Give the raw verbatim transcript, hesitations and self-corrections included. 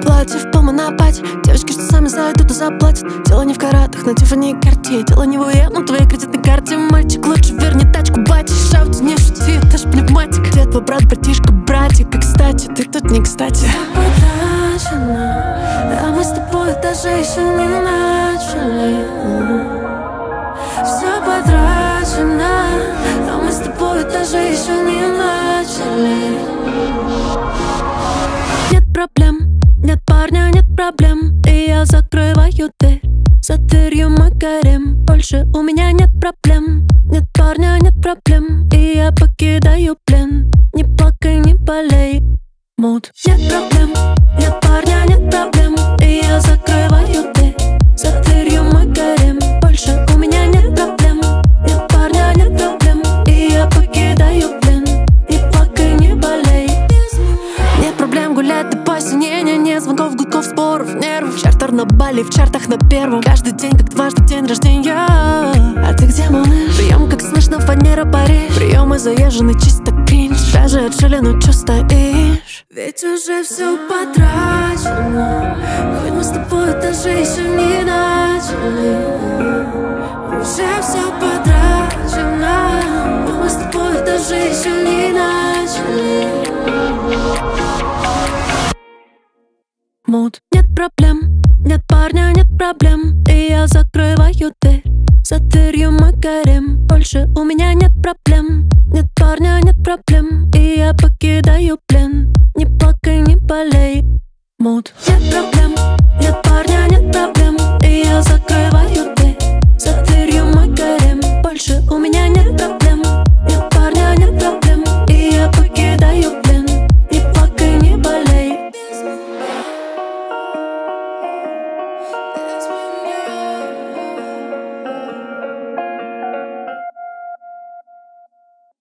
Платье в пол монопати. Девочки, что сами зайдут и заплатят. Дело не в каратах, на Тиффани Картье. Дело не в уе, на твоей кредитной карте. Мальчик, лучше верни тачку, бати. Шаути, не шути, это ж пневматик. Где твой брат, братишка, братик? И кстати, ты тут не кстати. Потрачено, а мы с тобой даже еще не начали. Все потрачено, а мы с тобой даже еще не начали. Нет проблем, нет парня, нет проблем. И я закрываю дверь, за дверью мой гарем. Больше у меня нет проблем. Нет парня, нет проблем. И я покидаю плен. Не плакай, не болей. Муд. Нет проблем, нет парня, нет проблем. И я закрываю дверь, за дверью мой гарем. Больше у меня нет проблем. Нет парня, нет проблем. И я покидаю плен. Не плакай, не болей. Нет проблем гулять до посинения. Нет звонков, гудков, споров, нервов. Чартер на Бали, в чартах на первом. Каждый день, как дважды день рождения. А ты где, малыш? Прием, как слышно, фанера Париж. Приемы заезжены, чисто кринж. Даже отшили, но чё стоишь? Ведь уже все потрачено. Хоть мы с тобой даже еще не начали. Уже все потрачено. Хоть мы с тобой даже еще не начали. Муд. Нет проблем, нет парня, нет проблем. И я закрываю дверь, за дверью мой гарем. Больше у меня нет проблем. Нет парня, нет проблем. И я покидаю плен. Не плакай, не болей. Муд. Нет проблем,